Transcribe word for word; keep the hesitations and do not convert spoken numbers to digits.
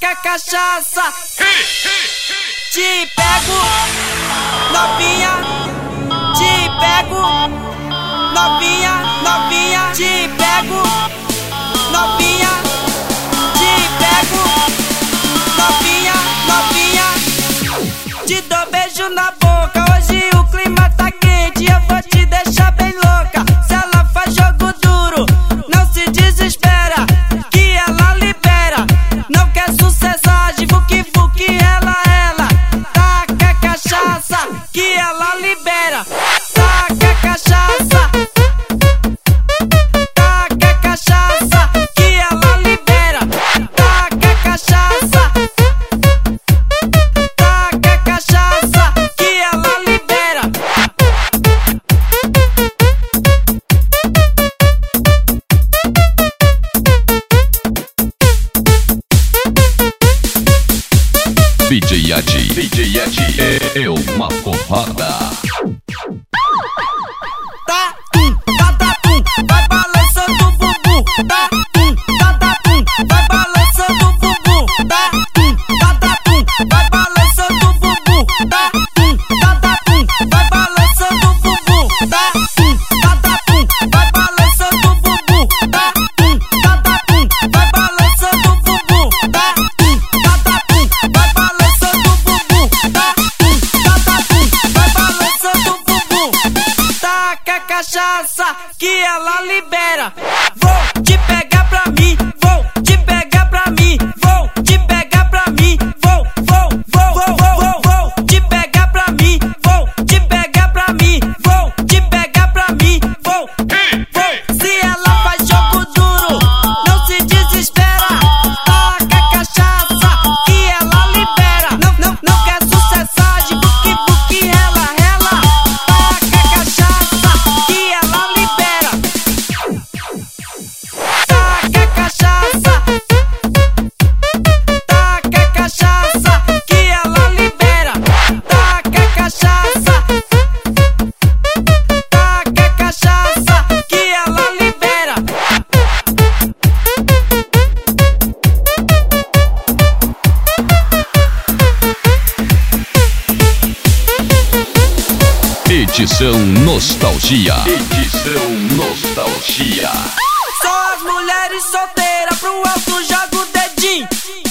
taca cachaça. Te pego, novinha. Te pego, novinha, novinha. Te pego, novinha. Te pego, novinha, novinha. Te dou beijo na boca. Hoje o clima tá quente, eu vou te deixar bem louca. Se ela faz jogo duro, não se desespera, que ela libera. Não quer sucessagem, vuki vuki, ela, ela. Taca cachaça, que ela libera. Taca cachaça. Taca cachaça, que ela libera. Taca cachaça. Taca cachaça, que ela libera. D J Adi, D J Adi é, é uma porrada. Tá, tum, tá, tá, tum, vai balançando o bumbum. Tá, tum, tá, tá, tum, vai balançando o bumbum. Tá, tum, tá, tá, tum, vai balançando o bumbum. Tá, tum, tá, tá, tum, vai balançando o bumbum. Tá, tum, tá, tá, tum, vai balançando o bumbum. Tá, tum, tá, tá, tum, vai balançando o bumbum. Tá, tum, tá, tá, tum, vai balançando o bumbum. Tá, tum, tá, tá, tum, vai balançando o bumbum. Taca cachaça, que ela libera. Vou te pegar pra mim, vou te pegar pra mim, vou te pegar pra mim, vou, vou, vou, vou, vou, vou te pegar pra mim, vou te pegar pra mim, vou te pegar pra mim, vou, vou. Se ela faz jogo duro, não se desespera. Taca cachaça, que ela libera. Não, não, não quer sucessagem, buki buki, ela, ela. Taca cachaça, que ela libera. Taca cachaça. Taca cachaça, que ela libera. Taca cachaça. Taca cachaça, que ela libera. Edição Nostalgia. Edição Nostalgia. Só as mulheres solteiras pro alto joga o dedinho.